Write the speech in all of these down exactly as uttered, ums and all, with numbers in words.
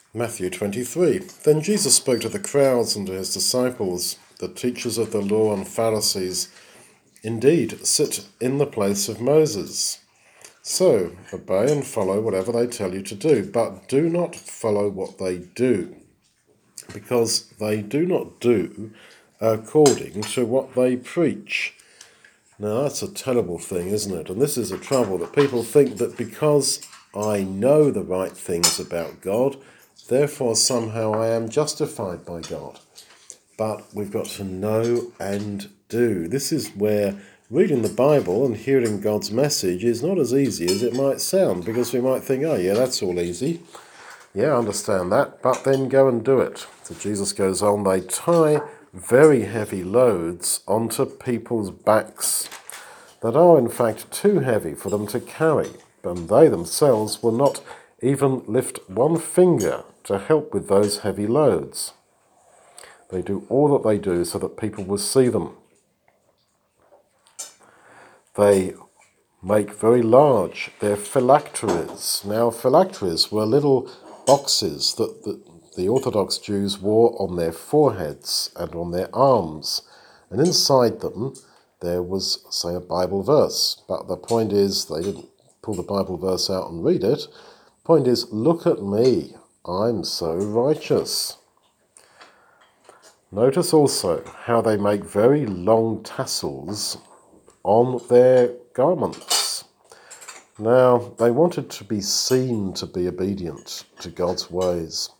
Matthew twenty-three. Then Jesus spoke to the crowds and to his disciples, the teachers of the law and Pharisees, indeed, sit in the place of Moses. So, obey and follow whatever they tell you to do, but do not follow what they do, because they do not do according to what they preach. Now, that's a terrible thing, isn't it? And this is a trouble, that people think that because I know the right things about God, therefore somehow I am justified by God. But we've got to know and do. This is where reading the Bible and hearing God's message is not as easy as it might sound, because we might think, oh yeah, that's all easy. Yeah, I understand that, but then go and do it. So Jesus goes on, they tie very heavy loads onto people's backs that are in fact too heavy for them to carry, and they themselves will not even lift one finger to help with those heavy loads. They do all that they do so that people will see them. They make very large their phylacteries. Now, phylacteries were little boxes that the, the Orthodox Jews wore on their foreheads and on their arms, and inside them there was, say, a Bible verse. But the point is, they didn't pull the Bible verse out and read it. The point is, look at me, I'm so righteous. Notice also how they make very long tassels on their garments. Now, they wanted to be seen to be obedient to God's ways.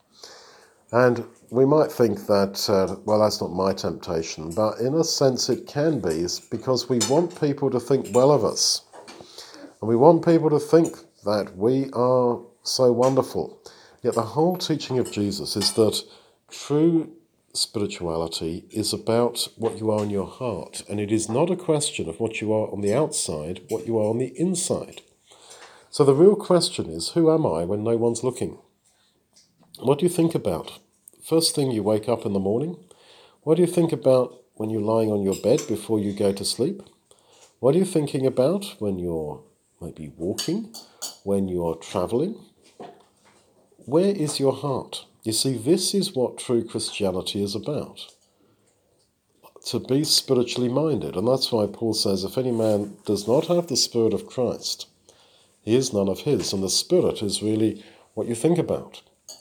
And we might think that, uh, well, that's not my temptation, but in a sense it can be, because we want people to think well of us. And we want people to think that we are so wonderful. Yet the whole teaching of Jesus is that true spirituality is about what you are in your heart, and it is not a question of what you are on the outside, what you are on the inside. So the real question is, who am I when no one's looking? What do you think about? First thing you wake up in the morning? What do you think about when you're lying on your bed before you go to sleep? What are you thinking about when you're maybe walking, when you're travelling? Where is your heart? You see, this is what true Christianity is about. To be spiritually minded. And that's why Paul says, if any man does not have the Spirit of Christ, he is none of his. And the Spirit is really what you think about.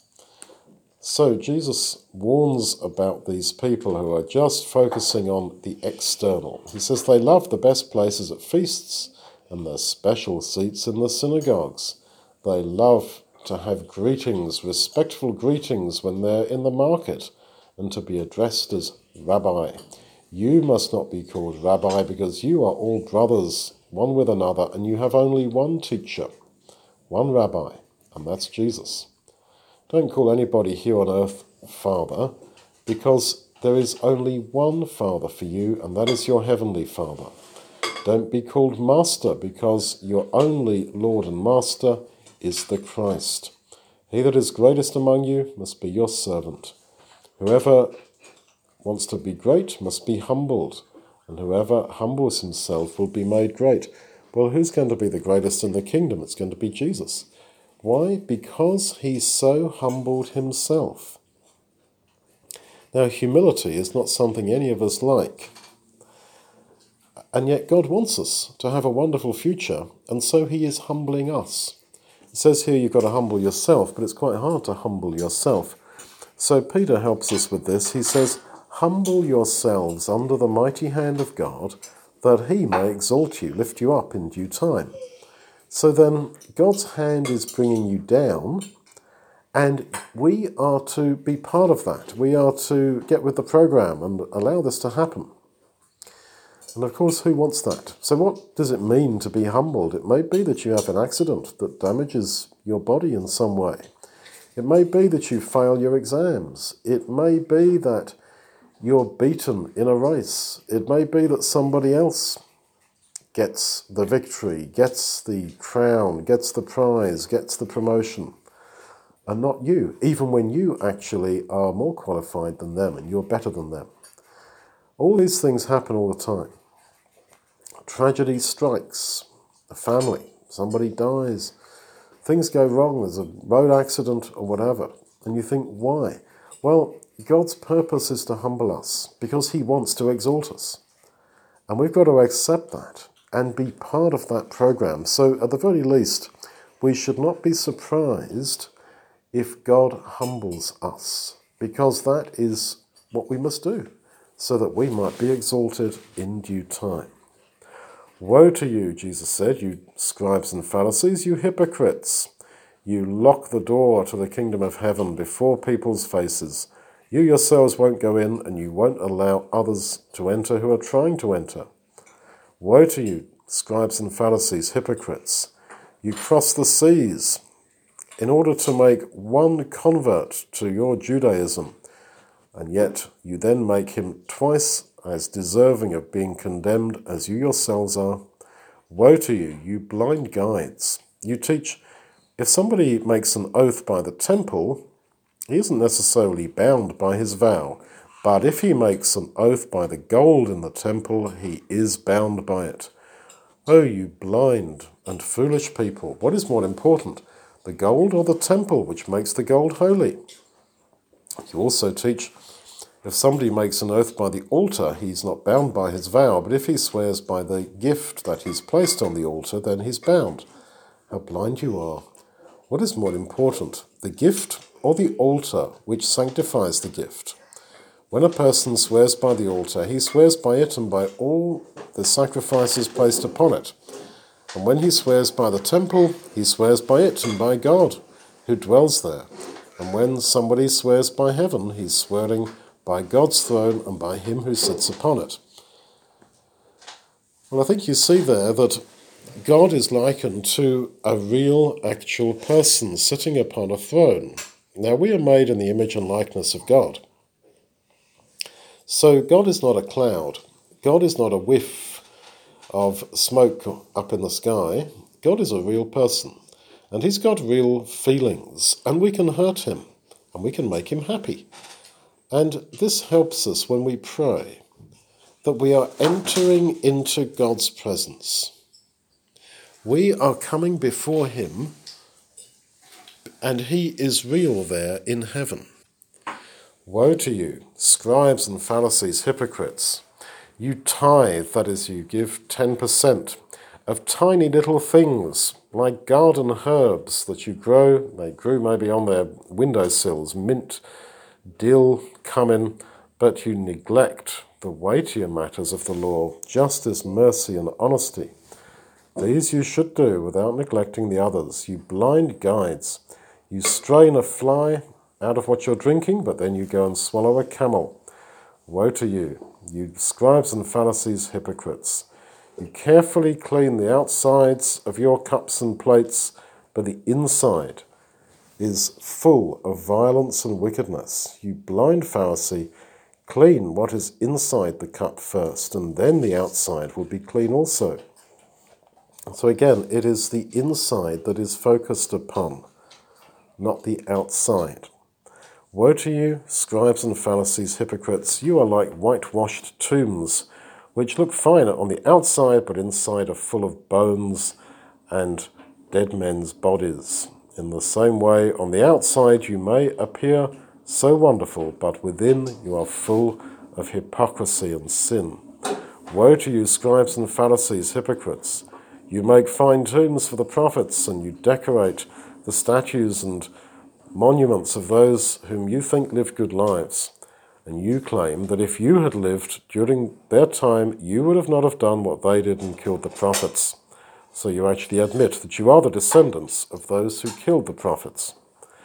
So Jesus warns about these people who are just focusing on the external. He says they love the best places at feasts and the special seats in the synagogues. They love to have greetings, respectful greetings when they're in the market, and to be addressed as Rabbi. You must not be called Rabbi, because you are all brothers, one with another, and you have only one teacher, one Rabbi, and that's Jesus. Don't call anybody here on earth Father, because there is only one Father for you, and that is your heavenly Father. Don't be called Master, because your only Lord and Master is the Christ. He that is greatest among you must be your servant. Whoever wants to be great must be humbled, and whoever humbles himself will be made great. Well, who's going to be the greatest in the kingdom? It's going to be Jesus. Why? Because he so humbled himself. Now, humility is not something any of us like. And yet God wants us to have a wonderful future, and so he is humbling us. It says here you've got to humble yourself, but it's quite hard to humble yourself. So Peter helps us with this. He says, humble yourselves under the mighty hand of God, that he may exalt you, lift you up in due time. So then God's hand is bringing you down, and we are to be part of that. We are to get with the program and allow this to happen. And of course, who wants that? So what does it mean to be humbled? It may be that you have an accident that damages your body in some way. It may be that you fail your exams. It may be that you're beaten in a race. It may be that somebody else gets the victory, gets the crown, gets the prize, gets the promotion, and not you, even when you actually are more qualified than them and you're better than them. All these things happen all the time. Tragedy strikes a family, somebody dies, things go wrong, there's a road accident or whatever, and you think, why? Well, God's purpose is to humble us because he wants to exalt us. And we've got to accept that and be part of that program. So at the very least, we should not be surprised if God humbles us, because that is what we must do, so that we might be exalted in due time. Woe to you, Jesus said, you scribes and Pharisees, you hypocrites! You lock the door to the kingdom of heaven before people's faces. You yourselves won't go in, and you won't allow others to enter who are trying to enter. Woe to you, scribes and Pharisees, hypocrites! You cross the seas in order to make one convert to your Judaism, and yet you then make him twice as deserving of being condemned as you yourselves are. Woe to you, you blind guides! You teach, if somebody makes an oath by the temple, he isn't necessarily bound by his vow, but if he makes an oath by the gold in the temple, he is bound by it. Oh, you blind and foolish people, what is more important, the gold or the temple which makes the gold holy? You also teach, if somebody makes an oath by the altar, he's not bound by his vow, but if he swears by the gift that he's placed on the altar, then he's bound. How blind you are. What is more important, the gift or the altar which sanctifies the gift? When a person swears by the altar, he swears by it and by all the sacrifices placed upon it. And when he swears by the temple, he swears by it and by God, who dwells there. And when somebody swears by heaven, he's swearing by God's throne and by him who sits upon it. Well, I think you see there that God is likened to a real, actual person sitting upon a throne. Now, we are made in the image and likeness of God. So God is not a cloud. God is not a whiff of smoke up in the sky. God is a real person, and he's got real feelings, and we can hurt him, and we can make him happy. And this helps us when we pray, that we are entering into God's presence. We are coming before him, and he is real there in heaven. Woe to you, scribes and Pharisees, hypocrites! You tithe, that is, you give ten percent of tiny little things, like garden herbs that you grow. They grew maybe on their windowsills, mint, dill, cumin, but you neglect the weightier matters of the law, justice, mercy, and honesty. These you should do without neglecting the others. You blind guides, you strain a fly out of what you're drinking, but then you go and swallow a camel. Woe to you, you scribes and Pharisees, hypocrites! You carefully clean the outsides of your cups and plates, but the inside is full of violence and wickedness. You blind Pharisee, clean what is inside the cup first, and then the outside will be clean also. So again, it is the inside that is focused upon, not the outside. Woe to you, scribes and Pharisees, hypocrites! You are like whitewashed tombs, which look fine on the outside, but inside are full of bones and dead men's bodies. In the same way, on the outside you may appear so wonderful, but within you are full of hypocrisy and sin. Woe to you, scribes and Pharisees, hypocrites! You make fine tombs for the prophets, and you decorate the statues and monuments of those whom you think lived good lives. And you claim that if you had lived during their time, you would have not have done what they did and killed the prophets. So you actually admit that you are the descendants of those who killed the prophets.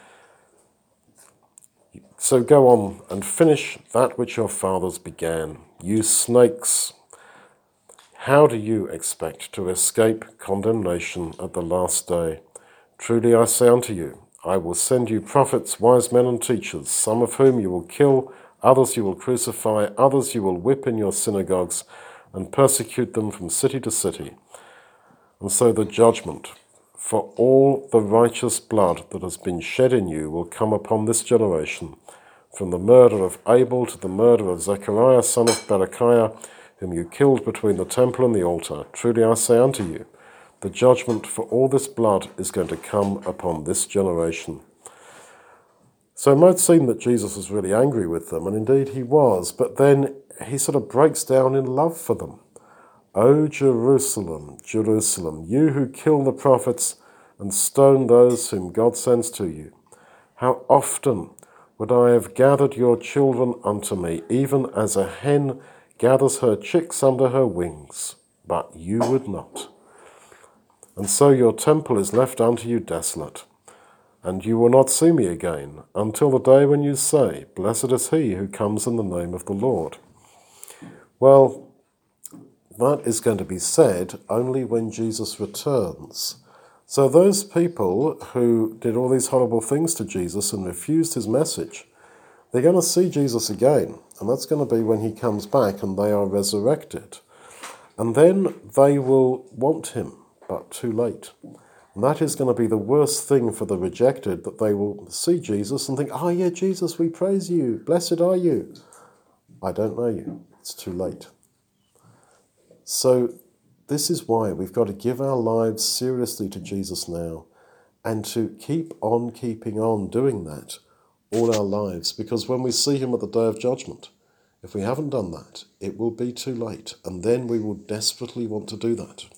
So go on and finish that which your fathers began. You snakes! How do you expect to escape condemnation at the last day? Truly I say unto you, I will send you prophets, wise men and teachers, some of whom you will kill, others you will crucify, others you will whip in your synagogues, and persecute them from city to city. And so the judgment for all the righteous blood that has been shed in you will come upon this generation, from the murder of Abel to the murder of Zechariah son of Berechiah, whom you killed between the temple and the altar. Truly I say unto you, The judgment for all this blood is going to come upon this generation. So it might seem that Jesus was really angry with them, and indeed he was, but then he sort of breaks down in love for them. O Jerusalem, Jerusalem, you who kill the prophets and stone those whom God sends to you, how often would I have gathered your children unto me, even as a hen gathers her chicks under her wings, but you would not. And so your temple is left unto you desolate, and you will not see me again until the day when you say, Blessed is he who comes in the name of the Lord. Well, that is going to be said only when Jesus returns. So those people who did all these horrible things to Jesus and refused his message, they're going to see Jesus again, and that's going to be when he comes back and they are resurrected. And then they will want him, but too late. And that is going to be the worst thing for the rejected, that they will see Jesus and think, oh yeah, Jesus, we praise you. Blessed are you. I don't know you. It's too late. So this is why we've got to give our lives seriously to Jesus now, and to keep on keeping on doing that all our lives, because when we see him at the day of judgment, if we haven't done that, it will be too late, and then we will desperately want to do that.